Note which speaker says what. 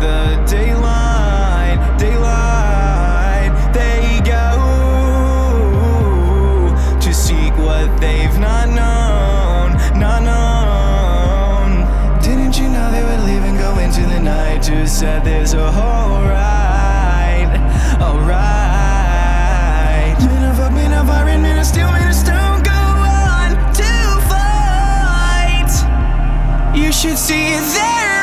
Speaker 1: the daylight, daylight. They go to seek what they've not known, not known. Didn't you know they would leave and go into the night? Just said there's a whole right, alright. Men of fuck, men of iron, men of steel, men of stone, go on to fight. You should see it there.